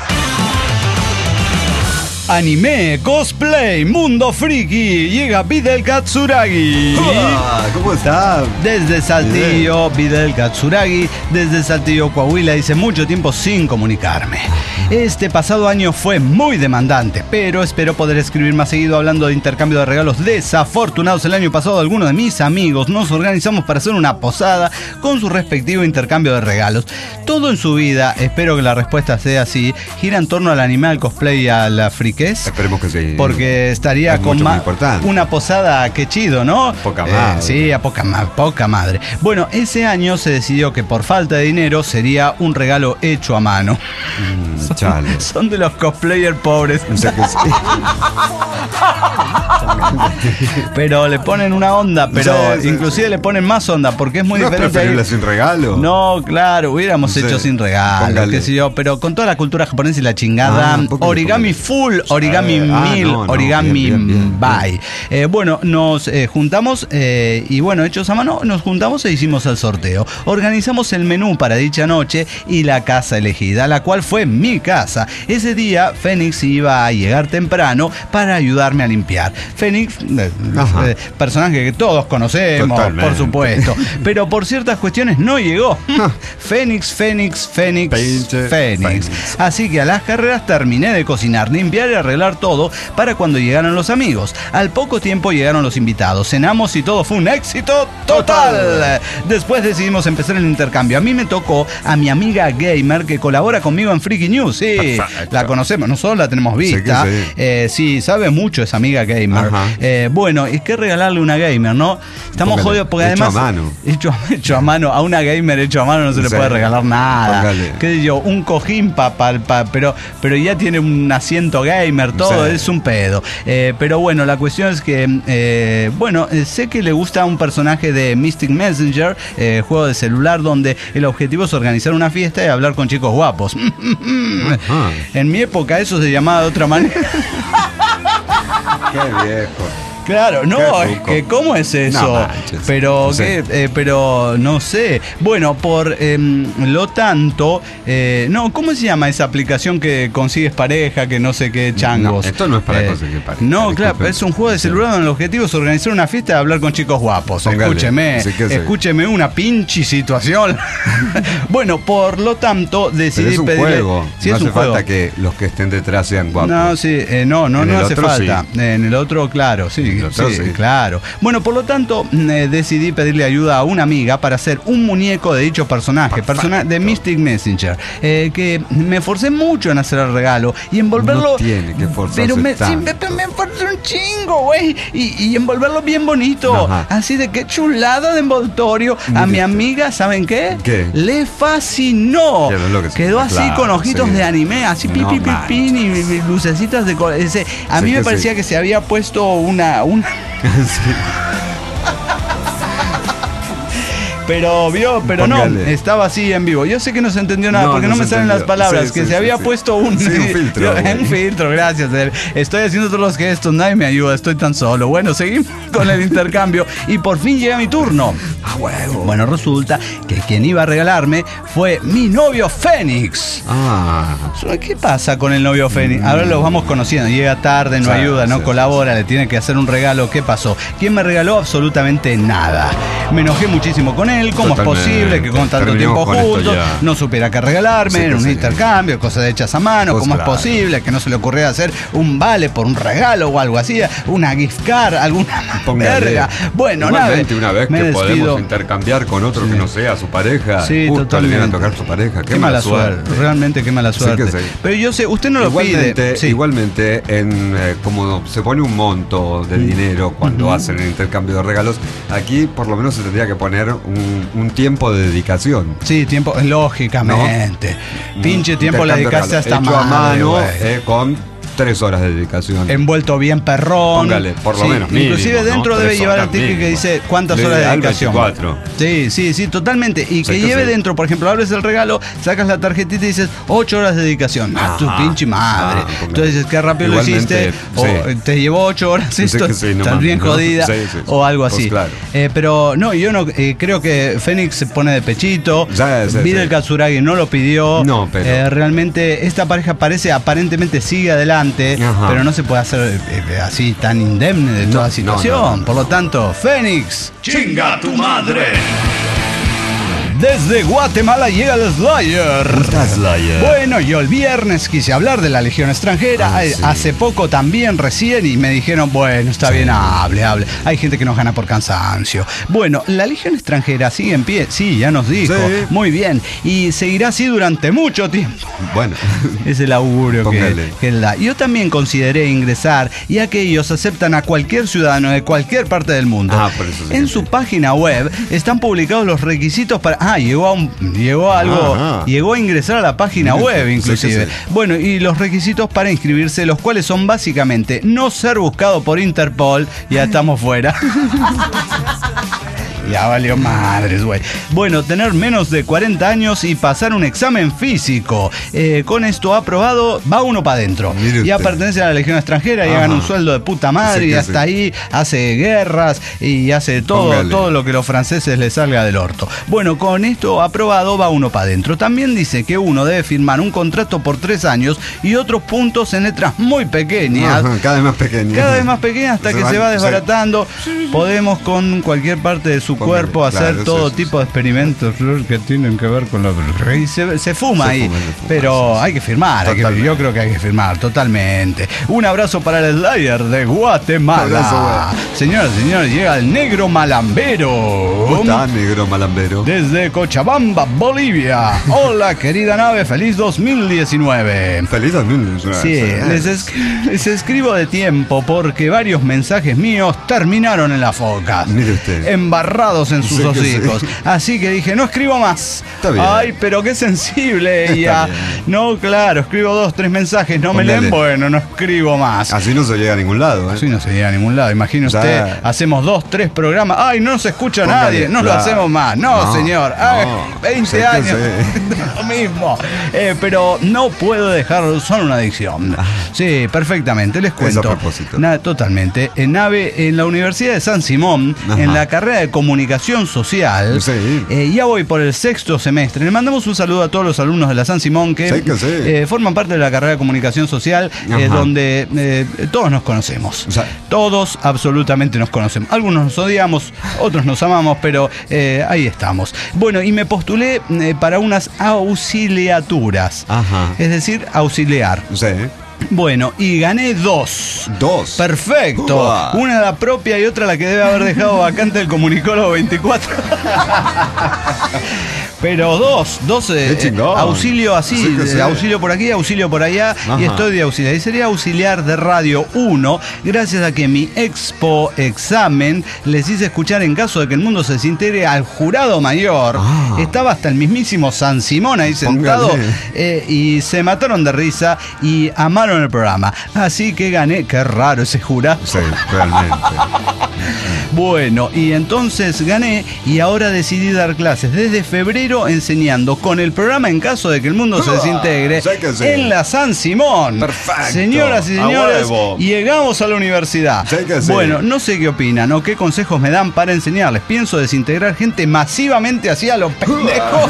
Anime, cosplay, mundo friki, llega Videl Katsuragi. Hola, ¿cómo está? Desde Saltillo, Videl Katsuragi, desde Saltillo, Coahuila, dice mucho tiempo sin comunicarme. Este pasado año fue muy demandante, pero espero poder escribir más seguido hablando de intercambio de regalos desafortunados. El año pasado algunos de mis amigos nos organizamos para hacer una posada con su respectivo intercambio de regalos. Todo en su vida, espero que la respuesta sea así, gira en torno al anime, al cosplay y a la friki. Esperemos que sí. Porque estaría es con ma- una posada, qué chido, ¿no? Poca madre. Eh, sí, a poca, ma- poca madre. Bueno, ese año se decidió que por falta de dinero sería un regalo hecho a mano. Mm, son, chale. son de los cosplayers pobres. O sea que sí. Pero le ponen una onda, pero Sí, sí, inclusive sí. le ponen más onda, porque es muy ¿No es diferente. preferible ahí. sin regalo? No, claro, hubiéramos Sí. hecho sin regalo, Póngale. qué sé yo, pero con toda la cultura japonesa y la chingada, Ah, póngale, origami póngale. full, origami Eh, ah, mil, no, no, origami bien, bien, bien, bye. Eh, bueno, nos eh, juntamos eh, y bueno, hechos a mano, nos juntamos e hicimos el sorteo. Organizamos el menú para dicha noche y la casa elegida, la cual fue mi casa. Ese día, Fénix iba a llegar temprano para ayudarme a limpiar. Fénix, eh, Ajá. eh, personaje que todos conocemos, Totalmente. por supuesto, pero por ciertas cuestiones no llegó. Fénix, Fénix, Fénix, Pinche Fénix. Fénix. Así que a las carreras terminé de cocinar, limpiar y arreglar todo para cuando llegaran los amigos. Al poco tiempo llegaron los invitados, cenamos y todo fue un éxito total. Después decidimos empezar el intercambio. A mí me tocó a mi amiga gamer que colabora conmigo en Freaky News. Sí, Perfecto. la conocemos, nosotros la tenemos vista. Sí que sí. Eh, sí, sabe mucho esa amiga gamer. Ajá. Eh, bueno, es que regalarle una gamer, ¿no? Estamos Póngale, jodidos porque hecho además... a mano. Hecho, hecho a mano. A una gamer hecho a mano no se le Sí. puede regalar nada. Póngale. ¿Qué sé yo? Un cojín pa, pa, pa- pero, pero ya tiene un asiento gamer, todo, Sí. es un pedo. Eh, pero bueno, la cuestión es que, eh, bueno, eh, sé que le gusta un personaje de Mystic Messenger, eh, juego de celular donde el objetivo es organizar una fiesta y hablar con chicos guapos. Ajá. En mi época eso se llamaba de otra manera. Qué viejo. Claro, no, Qué es ruco. que ¿cómo es eso? No manches. Pero No sé. qué, eh, pero no sé. Bueno, por em, lo tanto, eh, no, ¿cómo se llama esa aplicación que consigues pareja, que no sé qué changos? No, esto no es para conseguir pareja, No, claro, disculpen. es un juego de celular donde el objetivo es organizar una fiesta y hablar con chicos guapos. Póngale. Escúcheme, Sí que sí. escúcheme una pinche situación. Bueno, por lo tanto, decidí Pero es un pedirle. juego. Sí, no es hace un juego. falta que los que estén detrás sean guapos. No, sí, eh, no, no, En no el hace otro, falta. sí. En el otro, claro, sí, En el otro, sí, sí. claro. Bueno, por lo tanto, mm, eh, decidí pedirle ayuda a una amiga para hacer un muñeco de dicho personaje, persona de Mystic Messenger, eh, que me esforcé mucho en hacer el regalo y envolverlo. No tiene que esforzarse Pero me, sí, tanto. me, pero me esforcé un chingo, güey, y, y envolverlo bien bonito. Ajá. Así de qué chulada de envoltorio. A mi Listo. amiga, ¿saben qué? ¿Qué? Le fascinó. Claro, es lo que se- Quedó así claro, con ojitos sí. de anime, así pi, No pi, pi, manches. pin y, y lucecitas de color. Ese, a Sí mí me que parecía sí. que se había puesto una, una Sí. pero vio, pero no, Póngale. estaba así en vivo. Yo sé que no se entendió nada No, porque no no, me se salen entendió. las palabras, Sí, que sí, se sí, había sí. puesto un, Sí, un filtro, Yo- güey. un filtro, gracias. eh. Estoy haciendo todos los gestos, nadie me ayuda, estoy tan solo. Bueno, seguimos con el intercambio y por fin llega mi turno. A huevo. Bueno, resulta que quien iba a regalarme fue mi novio Fénix. Ah. ¿Qué pasa con el novio Fénix? Ahora los vamos conociendo. Llega tarde, no Sí, ayuda, no sí, colabora, le tiene que hacer un regalo. ¿Qué pasó? ¿Quién me regaló? Absolutamente nada. Me enojé muchísimo con él. ¿Cómo Totalmente. es posible que con tanto Terminemos tiempo con esto juntos ya. no supiera qué regalarme Sí, en que un sí. intercambio, cosas hechas a mano? Pues ¿Cómo claro. es posible que no se le ocurriera hacer un vale por un regalo o algo así? Una gift card, alguna Póngale. verga. Bueno, nada. Igualmente, una vez me que despido. podemos intercambiar con otro que no sea su pareja, Sí, justo le viene a totalmente. tocar su pareja. Qué, Qué mala suerte. Realmente qué mala Sí suerte. que sí. Pero yo sé, usted no lo Igualmente, pide. Sí. igualmente en eh, como se pone un monto de dinero cuando hacen el intercambio de regalos, aquí por lo menos se tendría que poner un, un tiempo de dedicación. Sí, tiempo, lógicamente. Pinche tiempo le Intercambio de dedicaste regalos hasta hecho a madre, mano, güey. eh, con tres horas de dedicación. Envuelto bien perrón. Póngale, por lo sí, menos. Inclusive mínimo, dentro ¿no? debe Tres llevar el horas ticket mínimo. que dice cuántas Le horas de da dedicación. veinticuatro. Sí, sí, sí, totalmente. Y que Sí, que lleve sí. dentro, por ejemplo, abres el regalo, sacas la tarjetita y dices ocho horas de dedicación. Ah, tu Ajá. pinche madre. Ah, póngale. Entonces dices, qué rápido lo Igualmente, hiciste. O sí. te llevó ocho horas Sí, esto. que sí, no estás mames, bien ¿no? jodida. Sí, sí, sí. O algo Pues así. claro. Eh, pero no, yo no eh, creo que Fénix se pone de pechito. Sí, sí, Vidal sí. Katsuragi no lo pidió. No, pero- Eh, realmente esta pareja parece aparentemente sigue adelante, Ajá. pero no se puede hacer eh, así tan indemne de toda No, situación. no, no, no. Por lo tanto, Fénix, ¡Chinga tu madre! desde Guatemala llega el Slayer. ¿Cómo estás, Slayer? Bueno, yo el viernes quise hablar de la Legión Extranjera. Ah, Eh, sí. Hace poco también, recién, y me dijeron, bueno, está bien, hable, hable. Hay gente que nos gana por cansancio. Bueno, la Legión Extranjera sigue en pie. Sí, ya nos dijo. Sí. Muy bien. Y seguirá así durante mucho tiempo. Bueno. Es el augurio que, Póngale. que él da. Yo también consideré ingresar, ya que ellos aceptan a cualquier ciudadano de cualquier parte del mundo. Ah, por eso sí en que su sí. página web están publicados los requisitos para... Ah, llegó a, un, llegó a algo... Ajá. Llegó a ingresar a la página Sí, web, sí, inclusive. sí, sí. Bueno, y los requisitos para inscribirse, los cuales son básicamente no ser buscado por Interpol, ya estamos fuera. Ya valió madres, güey. Bueno, tener menos de cuarenta años y pasar un examen físico. Eh, con esto aprobado, va uno para adentro. Mire Ya usted. pertenece a la Legión Extranjera y Ajá. gana un sueldo de puta madre Sí, y que hasta sí. ahí hace guerras y hace todo, Póngale. todo lo que los franceses les salga del orto. Bueno, con esto aprobado, va uno para adentro. También dice que uno debe firmar un contrato por tres años y otros puntos en letras muy pequeñas. Ajá, cada vez más pequeña. Cada vez más pequeña hasta Se que van- se va sí. desbaratando. Podemos con cualquier parte de su Póngale, cuerpo hacer claro, todo sí, sí, tipo de experimentos que tienen que ver con la... Y se, se fuma Se ahí. fuma, se fuma, pero sí, sí. hay que firmar. hay que- Totalmente. yo creo que hay que firmar, totalmente. Un abrazo para el Slayer de Guatemala. Abrazo, Señoras y señores, llega el negro malambero. ¿Cómo estás, negro malambero? Desde Cochabamba, Bolivia. Hola, querida nave, feliz dos mil diecinueve. Feliz dos mil diecinueve. Sí, les, es- les escribo de tiempo porque varios mensajes míos terminaron en la foca. Mire usted. Embarrados en sus Sí que hocicos. sí. Así que dije, no escribo más. Está bien. Ay, pero qué sensible Está ella. bien. No, claro, escribo dos, tres mensajes, no me Póngale. leen, bueno, no escribo más. Así no se llega a ningún lado, ¿eh? Así no se llega a ningún lado. Imagine Ya. usted, hacemos dos, tres programas. Ay, no se escucha Póngale, nadie, no lo claro. hacemos más. No, No, señor. Ay, no. veinte Sí que años. sí. Lo mismo. Eh, pero no puedo dejarlo, son una adicción. Sí, perfectamente, les cuento. a propósito. Na- totalmente. En nave, en la Universidad de San Simón, Ajá. en la carrera de comunicación social, Sí. eh, ya voy por el sexto semestre. Le mandamos un saludo a todos los alumnos de la San Simón que, Sí que sí. eh, forman parte de la carrera de comunicación social, eh, Ajá. donde eh, todos nos conocemos. O sea- todos absolutamente nos conocemos. Algunos nos odiamos, otros nos amamos, pero eh, ahí estamos. Bueno, y me postulé eh, para unas auxiliaturas. Ajá. Es decir, auxiliar. Sí. Bueno, y gané dos. Dos. Perfecto. Uah. Una la propia y otra la que debe haber dejado vacante el comunicólogo veinticuatro. Pero dos, dos eh, Qué chingón. auxilio así, Sí que eh, sí. auxilio por aquí, auxilio por allá, Ajá. y estoy de auxiliar. Y sería auxiliar de Radio uno, gracias a que mi expo examen les hice escuchar en caso de que el mundo se desintegre al jurado mayor. Ah. Estaba hasta el mismísimo San Simón ahí sentado, Póngale. eh, y se mataron de risa y amaron el programa. Así que gané, qué raro ese jurado. Sí, realmente. Bueno, y entonces gané y ahora decidí dar clases desde febrero enseñando con el programa en caso de que el mundo se desintegre Sí que sí. en la San Simón. Perfecto. Señoras y A señores, huevo. llegamos a la universidad. Sí que sí. Bueno, no sé qué opinan o qué consejos me dan para enseñarles. Pienso desintegrar gente masivamente hacia los pendejos.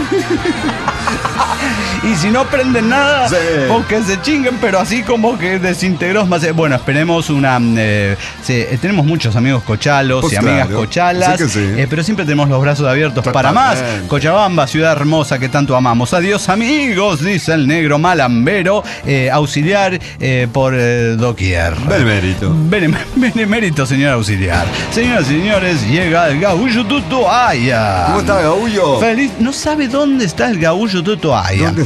Y si no aprenden nada, Sí. o que se chinguen, pero así como que desintegros más. Bueno, esperemos una. Eh, sí, eh, tenemos muchos amigos cochalos Pues y amigas claro. cochalas, Sí que sí. eh, pero siempre tenemos los brazos abiertos para más. Totalmente. Cochabamba, ciudad hermosa que tanto amamos. Adiós, amigos, dice el negro malambero, eh, auxiliar eh, por eh, doquier. Benemérito. Bene- Benemérito, señor auxiliar. Señoras y señores, llega el Gaullo Tutuaya. ¿Cómo está, Gaullo? Feliz. No sabe dónde está el Gaullo Tutuaya. ¿Dónde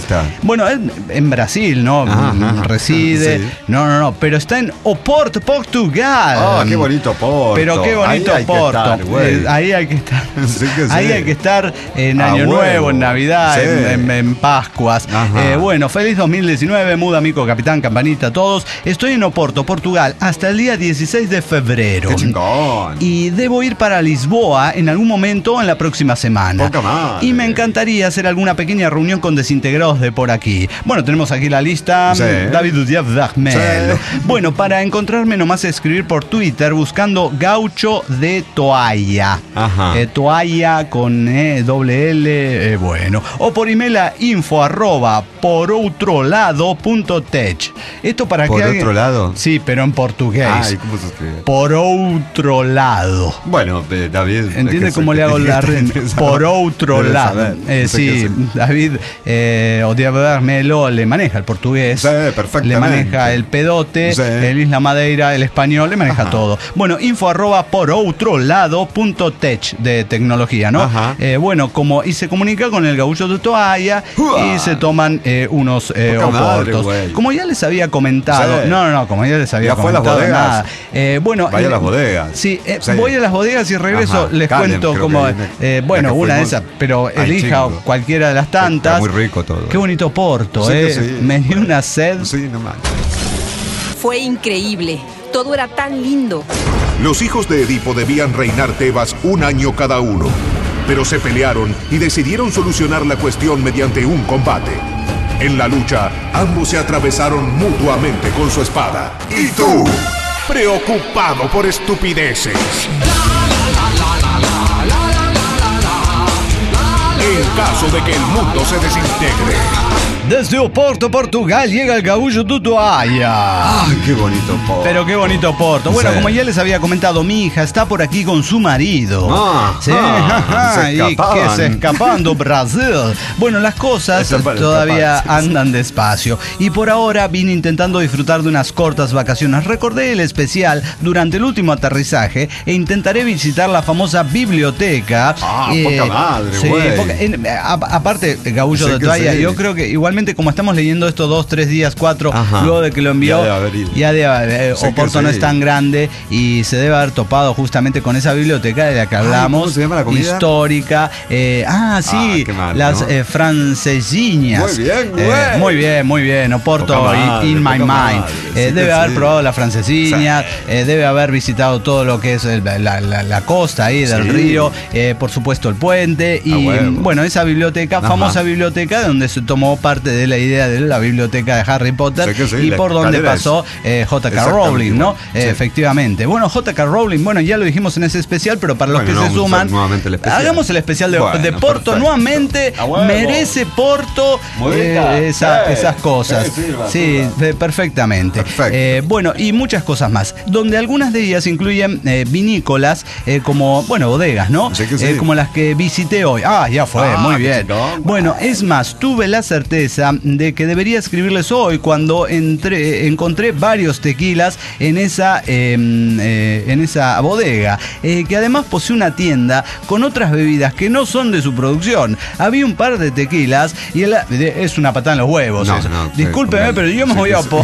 está? Bueno, él en Brasil, ¿no? Ajá, ajá, reside. sí. No, no, no, pero está en Oporto, Portugal. Ah, qué bonito Porto. Pero qué bonito ahí hay Porto. Que estar, güey. Eh, ahí hay que estar. Sí que sí. Ahí hay que estar en Ah, Año huevo. Nuevo, en Navidad, Sí. en, en, en Pascuas. Eh, bueno, feliz dos mil diecinueve, Muda, Mico, Capitán, Campanita, todos. Estoy en Oporto, Portugal, hasta el día dieciséis de febrero. Qué chingón. Y debo ir para Lisboa en algún momento en la próxima semana. Poca madre. Y me encantaría hacer alguna pequeña reunión con desintegrados de por aquí. Bueno, tenemos aquí la lista. Sí. David Udiaz Dagmel. Sí. Bueno, para encontrarme nomás escribir por Twitter buscando Gaucho de Toalla. Ajá. Eh, toalla con E, doble L, eh, bueno. O por email a info arroba por otro lado punto tech. Esto para ¿Por que otro alguien- lado? Sí, pero en portugués. Ay, ¿cómo se escribe? Por otro lado. Bueno, eh, David. ¿Entiende es que cómo se- le hago la debe red? saber. Por otro Debe lado. saber. Eh, No sé sí, qué hacer. David eh, Odiabernelo le maneja el portugués. Sí, perfectamente. Le maneja el pedote, Sí. el Isla Madeira, el español, le maneja Ajá. todo. Bueno, info arroba por otro lado punto tech de tecnología, ¿no? Ajá. Eh, bueno, como y se comunica con el Gaullo de Toalla Uah. y se toman eh, unos eh, Poca madre, oportos. güey. Como ya les había comentado, Sí. no, no, no, como ya les había Ya fue a las comentado bodegas. nada. Eh, bueno, Vaya a eh, las bodegas. Sí, eh, Sí. voy a las bodegas y regreso, Ajá. les Calen, cuento creo como, que viene- eh, la bueno, que una de fuimos. esas, pero Ay, elija chingo. cualquiera de las tantas. Está muy rico todo. Qué bonito Porto, Sí que eh. sí. Me dio una sed. Sí, no manches. Fue increíble. Todo era tan lindo. Los hijos de Edipo debían reinar Tebas un año cada uno, pero se pelearon y decidieron solucionar la cuestión mediante un combate. En la lucha, ambos se atravesaron mutuamente con su espada. ¿Y tú? Preocupado por estupideces. En caso de que el mundo se desintegre. Desde Oporto, Portugal, llega el Gaullo de Toalla. Ay, qué bonito Porto. Pero qué bonito Porto. Bueno, Sí. como ya les había comentado, mi hija está por aquí con su marido. Ah, sí, ah, ajá, se y que escapaban. se escapando Brasil. Bueno, las cosas Eso para todavía escaparse. andan despacio. Y por ahora vine intentando disfrutar de unas cortas vacaciones. Recordé el especial durante el último aterrizaje e intentaré visitar la famosa biblioteca. Ah, poca madre, sí, güey. poca- en- a- aparte, Gaullo Sí de que Toalla, sí. yo creo que igualmente como estamos leyendo esto dos, tres días, cuatro, Ajá. luego de que lo envió, Ya debe haber ido. ya debe haber, Sí que Oporto no sí. es tan grande y se debe haber topado justamente con esa biblioteca de la que Ay, hablamos, ¿cómo se llama la comida? histórica. eh, ah, sí, Ah, qué mal, las ¿no? eh, francesiñas. Muy bien, Eh, güey. muy bien, muy bien, Oporto Poca in- madre, in my poca mind. madre, Eh, sí debe que haber sí. probado las francesiñas, eh, debe haber visitado todo lo que es el- la, la- la costa ahí del Sí. río, eh, por supuesto el puente y huevo. bueno, esa biblioteca, Ajá. famosa biblioteca donde se tomó parte de la idea de la biblioteca de Harry Potter Sí que sí, y la por donde escalera pasó eh, J K exactamente Rowling, ¿no? igual. Eh, Sí. Efectivamente. Bueno, J K Rowling, bueno, ya lo dijimos en ese especial, pero para los Bueno, que no se vamos a suman, hacer nuevamente el especial. hagamos el especial de, Bueno, de Porto perfecto. nuevamente. A huevo. Merece Porto Modita. eh, esa- Sí. esas cosas. Sí, sirva, Sí, eh, perfectamente. Perfecto. Eh, bueno, y muchas cosas más, donde algunas de ellas incluyen eh, vinícolas, eh, como, bueno, bodegas, ¿no? Sí que sí. Eh, como las que visité hoy. Ah, ya fue, Ah, muy qué bien. chingón. Bueno, es más, tuve la certeza de que debería escribirles hoy cuando entré, encontré varios tequilas en esa, eh, eh, en esa bodega, eh, que además posee una tienda con otras bebidas que no son de su producción. Había un par de tequilas y el- de- es una patada en los huevos. No, eso. no, sí, Discúlpeme, con pero yo me sí, voy a... sí. po-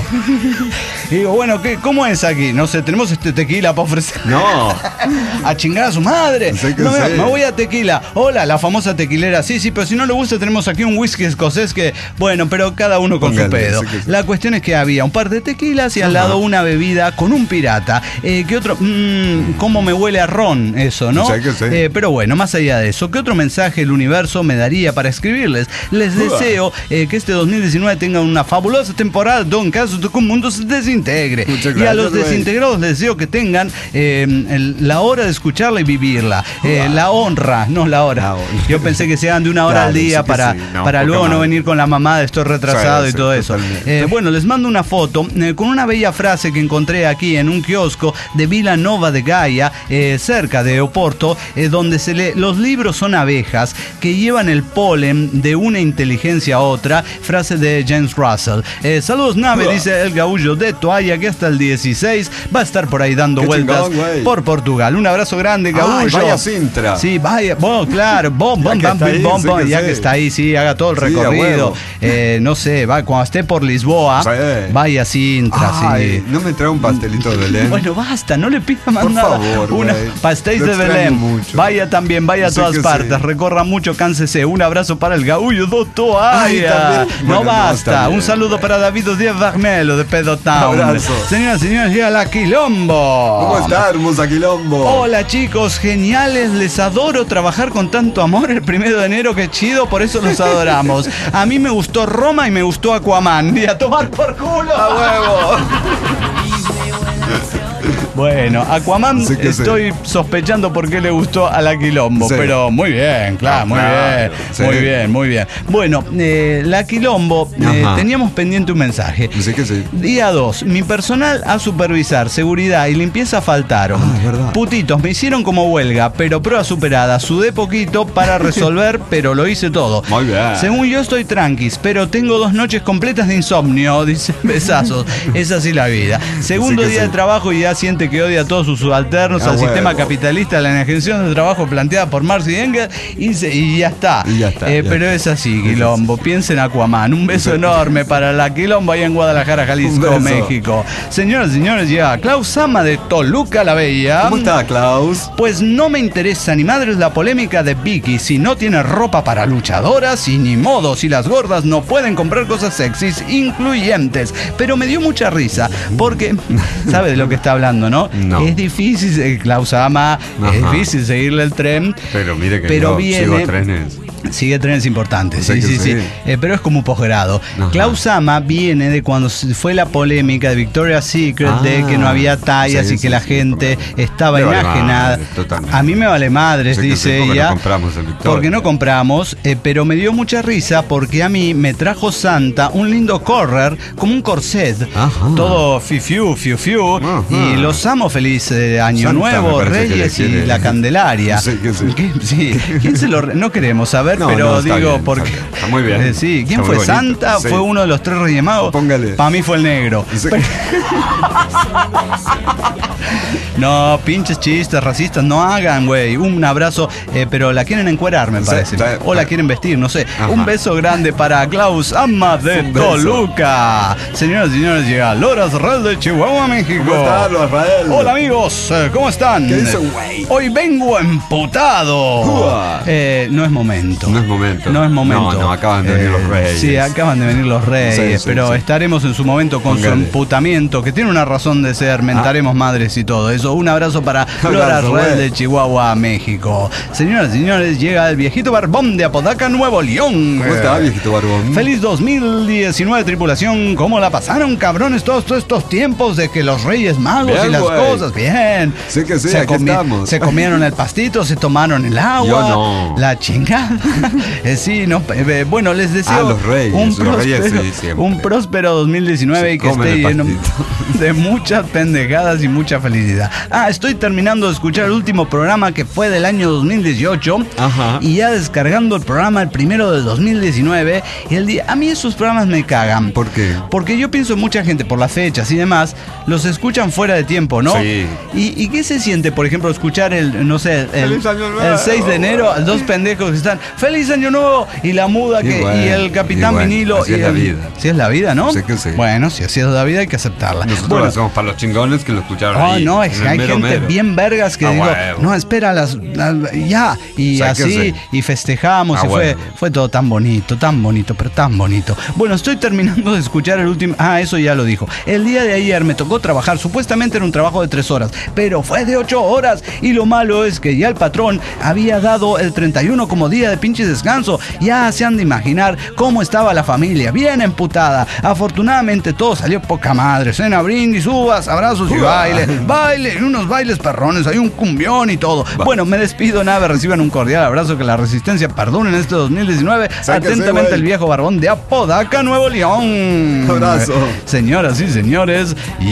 y digo, bueno, ¿qué, ¿cómo es aquí? No sé, tenemos este tequila para ofrecer. No. A chingar a su madre. Sí que No, me, sí. me voy a tequila. Hola, la famosa tequilera. Sí, sí, pero si no le gusta, tenemos aquí un whisky escocés que, bueno, pero cada uno con Póngale, su pedo. sí que sí. La cuestión es que había un par de tequilas y al Ajá. lado una bebida con un pirata. Eh, ¿Qué otro? Mmm, ¿cómo me huele a ron eso, no? Sí que sí. Eh, pero bueno, más allá de eso, ¿qué otro mensaje el universo me daría para escribirles? Les deseo eh, que este dos mil diecinueve tenga una fabulosa temporada, en caso de que un mundo se desintegre. Muchas Y a gracias, los güey. desintegrados les deseo que tengan eh, el- la hora de escucharla y vivirla. Eh, la honra, no la hora. La honra. Yo pensé que sean de una hora Claro, al día sí que para, sí. No, para poca luego no madre. venir con la mamá de estoy retrasado Sí, y sí, todo eso. totalmente. Eh, bueno, les mando una foto eh, con una bella frase que encontré aquí en un kiosco de Vila Nova de Gaia, eh, cerca de Oporto, eh, donde se lee: los libros son abejas que llevan el polen de una inteligencia a otra. Frase de James Russell. Eh, saludos, nave, Uah. dice el Gaullo de Toalla, que hasta el dieciséis va a estar por ahí dando Qué vueltas chingón, güey. por Portugal. Un abrazo grande, Ay, Gaullo. vaya Sintra. Sí, vaya, bon, claro, bom, Ya bom, que bam, está bim, ahí, bom, sí bom, que ya sí. que está ahí, sí, haga todo el Sí, a recorrido. huevo. eh, no sé, va, cuando esté por Lisboa, sí. vaya Sintra, Ay, sí. no me trae un pastelito de Belén. Bueno, basta, no le pida más Por nada. favor, Una güey. pastéis Lo de extraño Belén. mucho. Vaya también, vaya a Sí todas que partes, sí. recorra mucho, cánsese. Un abrazo para el Gaullo do Toalla. Ay, también. No Bueno, no, basta. está bien, Un saludo güey. para David Díaz Barmelo de Pedotown. Abrazo. Señoras y señores, llega la Quilombo. ¿Cómo está, hermosa Quilombo? Hola chicos, geniales, les adoro trabajar con tanto amor el primero de enero, qué chido, por eso los adoramos. A mí me gustó Roma y me gustó Aquaman. Y a tomar por culo. ¡A huevo! Bueno, Aquaman Sí que estoy sospechando por qué le gustó a la Quilombo, Sí. pero muy bien, claro, Ah, muy claro, bien, sí. muy bien, muy bien. Bueno, eh, la Quilombo, eh, Ajá. teníamos pendiente un mensaje. Sí que sí. Día dos, mi personal a supervisar, seguridad y limpieza faltaron. Ah, es verdad. Putitos, me hicieron como huelga, pero prueba superada. Sudé poquito para resolver, pero lo hice todo. Muy bien. Según yo estoy tranquis, pero tengo dos noches completas de insomnio, dice besazos. Es así la vida. Segundo Sí que día sí. de trabajo y ya siente que odia a todos sus subalternos, A al huevo. sistema capitalista, la ejecución del trabajo planteada por Marx y Engels, y, se- y ya está. Y ya está, Eh, ya pero está. es así, Quilombo. Piensa en Aquaman. Un beso enorme para la Quilombo allá en Guadalajara, Jalisco, Un beso. México. Señoras y señores, llega Klaus Sama de Toluca la Bella. ¿Cómo está, Klaus? Pues no me interesa ni madres la polémica de Vicky. Si no tiene ropa para luchadoras, y ni modo, si las gordas no pueden comprar cosas sexys incluyentes. Pero me dio mucha risa, porque sabe de lo que está hablando, ¿no? No. Es difícil, eh, Klaus Ama, es Ajá. difícil seguirle el tren. Pero mire que Pero yo viene- sigo trenes. Sigue trenes importantes, Sé sí, que sí, sí. sí. Eh, pero es como un posgrado. Ajá. Klaus Ama viene de cuando se- fue la polémica de Victoria's Secret, Ah, de que no había tallas sí, y que sí, la sí, gente porque- estaba Me vale enajenada. madre, totalmente. A mí me vale madres, Sí que dice sí, porque ella. no compramos en Victoria. Porque no compramos, eh, pero me dio mucha risa porque a mí me trajo Santa un lindo correr, como un corset. Ajá. Todo fiu fiu fiu. Ajá. Y los amo, feliz eh, Año Santa, Nuevo, me parece que Reyes le y quiere- la Candelaria. Sí que sí. ¿Qué? Sí. ¿Quién se lo re- no queremos saber, No, pero no, está digo bien, porque está bien. Está muy bien. Eh, sí, ¿quién Está fue muy bonito. Santa? Sí. Fue uno de los tres Reyes Magos. Póngale. Para mí fue el negro. Sí. Pero- No, pinches chistes racistas, no hagan, güey. Un abrazo, eh, pero la quieren encuerar, me Sí, parece. sí, O la sí. quieren vestir, no sé. Ajá. Un beso grande para Klaus Ama de Un beso. Toluca. Señoras y señores, llega Loras Real de Chihuahua, México. ¿Cómo está, Rafael? Hola amigos, eh, ¿cómo están? ¿Qué dice, güey? Hoy vengo emputado. Uah. Eh, no es momento. No es momento. No es momento. No, no, acaban de venir los reyes. Sí, acaban de venir los reyes, Sí, sí, pero sí. estaremos en su momento con su Póngale. emputamiento, que tiene una razón de ser, mentaremos madres y todo eso. Un abrazo para Flora Abrazo, Real güey. de Chihuahua, México. Señoras y señores, llega el viejito barbón de Apodaca, Nuevo León. ¿Cómo está, viejito barbón? Feliz dos mil diecinueve, tripulación. ¿Cómo la pasaron, cabrones, todos, todos estos tiempos de que los Reyes Magos Bien, y las güey. cosas? Bien. Sí que sí, se aquí estamos. Se comieron el pastito, se tomaron el agua. Yo no. La chingada. Eh, sí, no, eh, bueno, les deseo Ah, los reyes, un, los reyes, próspero, sí, siempre. un próspero dos mil diecinueve Se y que comen esté el lleno pastito. de muchas pendejadas y mucha felicidad. Ah, estoy terminando de escuchar el último programa que fue del año dos mil dieciocho. Ajá. Y ya descargando el programa, el primero del dos mil diecinueve. Y el día, a mí esos programas me cagan. ¿Por qué? Porque yo pienso mucha gente, por las fechas y demás, los escuchan fuera de tiempo, ¿no? Sí. ¿Y, y qué se siente, por ejemplo, escuchar el, no sé, el, ¡Feliz Año Nuevo! el seis de enero, dos pendejos que están, ¡Feliz Año Nuevo! Y la muda Y que, bueno, y el Capitán y bueno, Vinilo. así y es la el- vida. Si es la vida, ¿no? Sí que sí. Bueno, si así es la vida hay que aceptarla. Nosotros Bueno, lo hacemos para los chingones que lo escucharon Oh, ahí. no, es en que el hay mero, gente mero. bien vergas que A digo, huevo. no, espera, las, las- ya, y Sáquese. así, y festejamos, A y fue, huevo. fue todo tan bonito, tan bonito, pero tan bonito. Bueno, estoy terminando de escuchar el último, ah, eso ya lo dijo. El día de ayer me tocó trabajar, supuestamente era un trabajo de tres horas, pero fue de ocho horas, y lo malo es que ya el patrón había dado el treinta y uno como día de pinche descanso. Ya se han de imaginar cómo estaba la familia, bien emputada. Afortunadamente todo salió poca madre, cena, brindis, uvas, abrazos y baile, baile, unos bailes perrones, hay un cumbión y todo. Bueno, me despido, nave, reciban un cordial abrazo, que la resistencia perdonen este dos mil diecinueve. Sáquese, Atentamente güey. el viejo barbón de Apodaca, Nuevo León. Abrazo. Señoras y señores,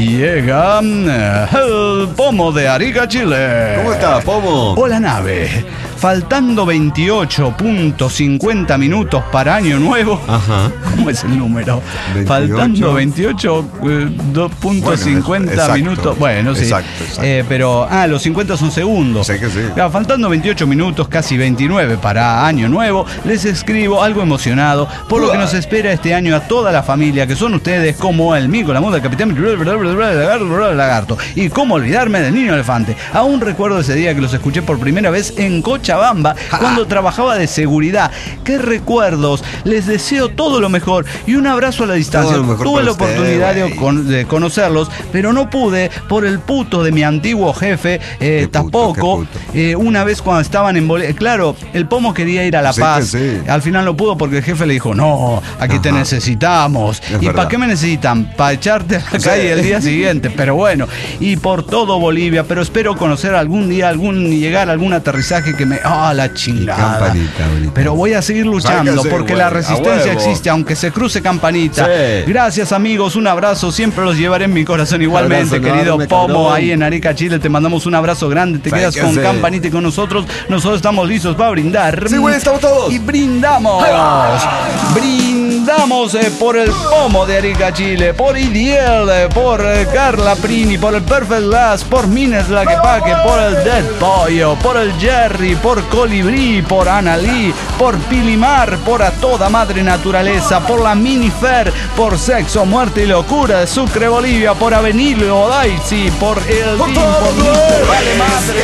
llega eh, el pomo de Arica, Chile. ¿Cómo está, Pomo? Hola, nave. faltando veintiocho punto cincuenta minutos para Año Nuevo. Ajá. ¿Cómo es el número? veintiocho. Faltando veintiocho punto cincuenta bueno, minutos. Bueno, sí. Exacto, exacto. Eh, pero, ah, los cincuenta son segundos. Sí que sí. Claro, faltando veintiocho minutos, casi veintinueve para Año Nuevo, les escribo algo emocionado por lo que nos espera este año a toda la familia, que son ustedes, como el Mico, la Muda, el Capitán Lagarto. Y cómo olvidarme del Niño Elefante. Aún recuerdo ese día que los escuché por primera vez en Cochabamba, cuando trabajaba de seguridad. ¡Qué recuerdos! Les deseo todo lo mejor y un abrazo a la distancia. Tuve la oportunidad usted, de, con, de conocerlos, pero no pude por el puto de mi antiguo jefe, eh, tampoco. Eh, una vez cuando estaban en Bolivia, claro, el Pomo quería ir a La Paz. Sí, sí. Al final no pudo porque el jefe le dijo, no, aquí Ajá. te necesitamos. Es ¿Y para qué me necesitan? Para echarte a la sí. calle el día siguiente. Pero bueno, y por todo Bolivia, pero espero conocer algún día, algún llegar a algún aterrizaje que me... ¡Ah, oh, la chingada! Campanita, pero voy a seguir luchando porque güey. la resistencia existe, aunque se cruce Campanita. Sí. Gracias, amigos, un abrazo, siempre los llevaré en mi corazón igualmente, abrazo, querido no, Pomo, cabrón. Ahí en Arica, Chile, te mandamos un abrazo grande, te quedas con sé. Campanita y con nosotros, nosotros estamos listos para brindar. Sí, güey, estamos todos. Y brindamos, brindamos eh, por el Pomo de Arica, Chile, por Idiel, eh, por eh, Carla Prini, por el Perfect Glass, por Mines La Quepaque, por el Dead Pollo, por el Jerry, por Colibrí, por Ana Lee, por Pilimar, por A Toda Madre Naturaleza, por la Minifer, por Sexo, Muerte y Locura de Sucre, Bolivia, por Avenilo Odaisi, por El Team, por Mister Vale Madre.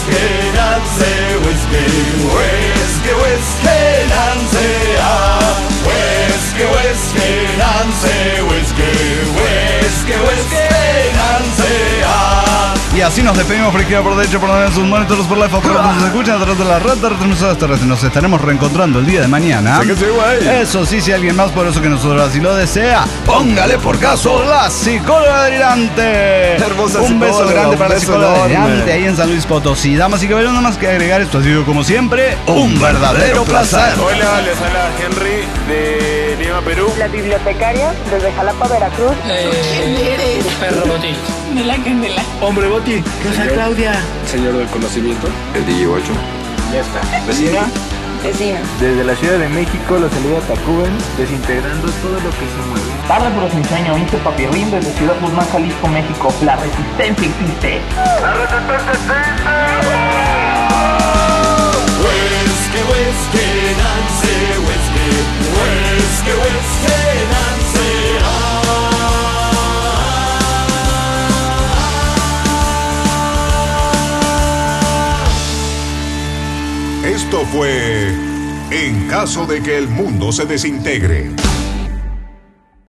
Y así nos despedimos por izquierda, por derecha, por donde sus monitores, por la F, por donde nos escuchan, a través de la red de retransmisoras terrestres. Nos estaremos reencontrando el día de mañana. Sí que sí, güey. Eso sí, si alguien más, por eso que nosotros así lo desea, póngale por caso la psicóloga delirante. Hermosa Un beso psicóloga, grande un para la beso psicóloga enorme. delirante ahí en San Luis Potosí. Damas y caballeros, nada más que agregar, esto ha sido como siempre un verdadero placer. Hola, les habla Henry de Lima, Perú. La bibliotecaria desde Jalapa, Veracruz. Eh, perro botín. De la candela. Hombre botín. Rosa Claudia. Señor del conocimiento. El D J ocho. Ya está. Vecina. Vecina. Desde la Ciudad de México los saluda Tacuben, desintegrando todo lo que se mueve. Tarde pero sin sueño, Inge Papirrín desde Ciudad Guzmán, Jalisco, México. La resistencia existe. La resistencia existe. Whisky, whisky, Nancy, whisky, whisky, whisky, Nancy. Esto fue En caso de que el mundo se desintegre.